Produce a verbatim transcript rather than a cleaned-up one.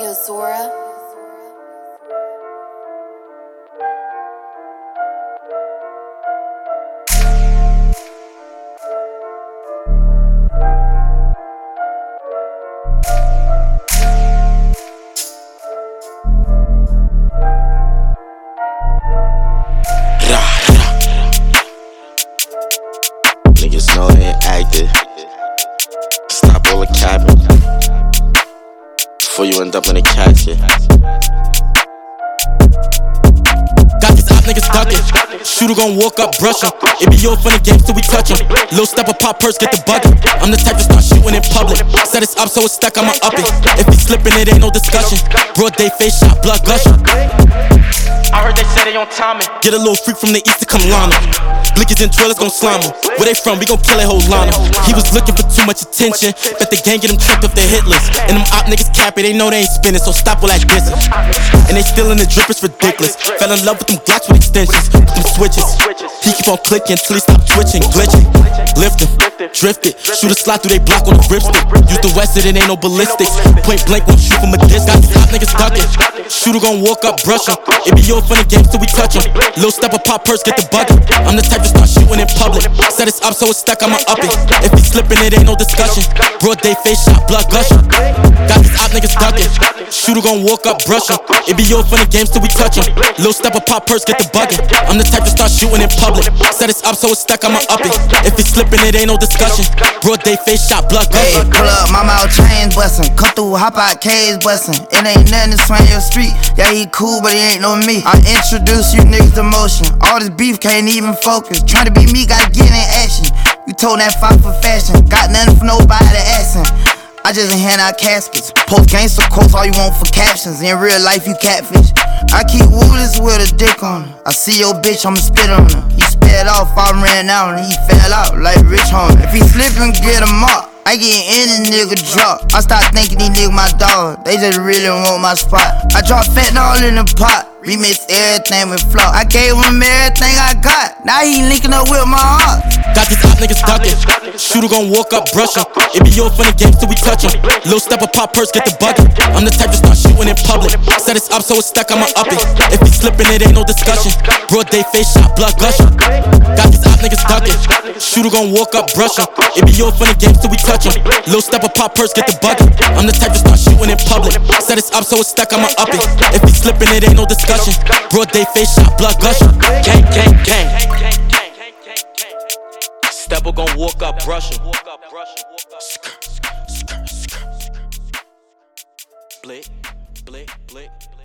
Yozora. Niggas know they ain't active. Stop all the capping before you end up in a casket. Got these op niggas ducking. Shooter gon' walk up, brush him. It be all funny games till we touch him. Lil' step up, pop purse, get the bucket. I'm the type to start shooting in public. Set it's up so it's stuck, I'ma up it. If he slippin', it ain't no discussion. Broad day face shot, blood gushing. I heard they say they on timing. Get a little freak from the east to come line him. Blickers and drillers gon' slime him. Where they from? We gon' kill a whole line him. He was looking for too much attention. Bet the gang get him tripped off their hit list. And them op niggas cap it, they know they ain't spinning, so stop all that distance. And they still in the drip, it's ridiculous. Fell in love with them Glocks with extensions, with them switches. He keep on clicking till he stop twitching, glitching. Lift him, drift it. Shoot a slide through they block on the ripstick. Use the West, it ain't no ballistics. Point blank, won't shoot from a distance. Got these hot niggas ducking. Shooter gon' walk up, brush him. It be all funny games till we touch him. Lil' step up, pop purse, get the bucket. I'm the type to start shooting in public. Set it's up so it's stuck, I'ma up it. If he slippin', it ain't no discussion. Broad day face shot, blood gushing. Got these op niggas ducking. Shooter gon' walk up, brush him. It be all funny games till we touch him. Lil' step up, pop purse, get the bucket. I'm the type to start shooting in public. Set it's up so it's stuck, I'ma up it. If he slippin', it ain't no discussion. Broad day face shot, blood gushing. Hey, pull up, my mouth chains bustin'. Come through, hop out, cage bustin'. It ain't nothing to swing your street. Yeah, he cool, but he ain't no me. I introduce you niggas to motion. All this beef can't even focus. Tryna be me, gotta get in action. You told that fight for fashion. Got nothing for nobody asking. I just hand out caskets. Post gangster quotes, all you want for captions. In real life, you catfish. I keep woolers with a dick on her. I see your bitch, I'ma spit on her. He sped off, I ran out, and he fell out like Rich Homie. If he slippin', get him up. I get any nigga drop. I start thinking these niggas my dog. They just really want my spot. I drop fentanyl in the pot. Remix everything with flow. I gave him everything I got. Now he linking up with my heart. Got these hot niggas ducking. Shooter gon' walk up, brush him. It be all funny games till we touch him. Lil' step up, pop purse, get the bucket. I'm the type to start shooting in public. Set it's up so it's stuck, I'ma up it. If he slippin', it ain't no discussion. Broad day face shot, blood gushing. Got these hot niggas ducking. Shooter gon' walk up, brush him. It be all funny games till we touch him. Lil' step up, pop purse, get the bucket. I'm the type to start shooting in public. Set it's up so it's stuck, I'ma up it. If he slippin', it ain't no discussion. Broad day face shot, blood gushing. Gang, gang, gang. Stepper gon' walk up, brush him. Blick, blick, blick.